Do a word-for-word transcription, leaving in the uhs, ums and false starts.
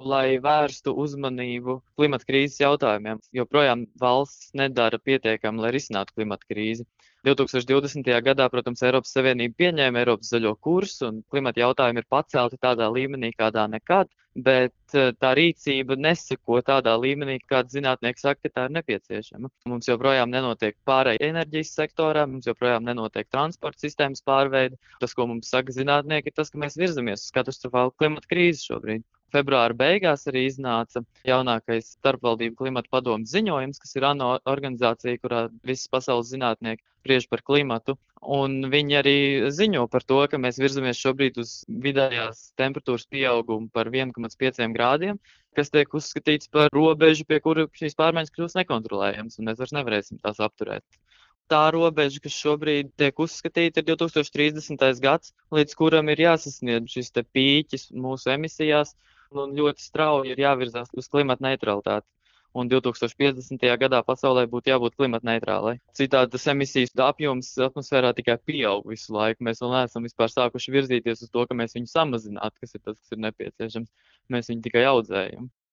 lai vērstu uzmanību klimata krīzes jautājumiem. Joprojām valsts nedara pietiekami, lai risinātu klimata krīzi. divtūkstoš divdesmitajā gadā, protams, Eiropas Savienība pieņēma Eiropas zaļo kursu, un klimata jautājumi ir pacelti tādā līmenī, kādā nekad, bet tā rīcība neseko tādā līmenī, kāda zinātnieki saka, ka tā ir nepieciešama. Mums joprojām nenotiek pārēja enerģijas sektorā, mums joprojām nenotiek transporta sistēmas pārveide. Tas, ko mums saka zinātnieki, ir tas, ka mēs virzamies uz katastrofālu klimata krīzi šobrīd. Februāra beigās arī iznāca jaunākais starpvaldību klimata padomes ziņojums, kas ir ANO organizācija, kurā visas pasaules zinātnieki spriež par klimatu. Un viņi arī ziņo par to, ka mēs virzamies šobrīd uz vidējās temperatūras pieaugumu par viens komats pieci grādiem, kas tiek uzskatīts par robežu, pie kura šīs pārmaiņas kļūs nekontrolējams, un mēs vairs nevarēsim tās apturēt. Tā robeža, kas šobrīd tiek uzskatīta, ir divtūkstoš trīsdesmitais gads, līdz kuram ir jāsasniedz šis te pīķis mūsu emisijās, un ļoti strauji ir jāvirzās uz klimata neutralitāti. Un divtūkstoš piecdesmitajā gadā pasaulē būtu jābūt klimata neitrālai. Citādi tas emisijas apjoms atmosfērā tikai pieaug visu laiku. Mēs vēl neesam vispār sākuši virzīties uz to, ka mēs viņu samazinātu, kas ir tas, kas ir nepieciešams. Mēs viņu tikai audzējam.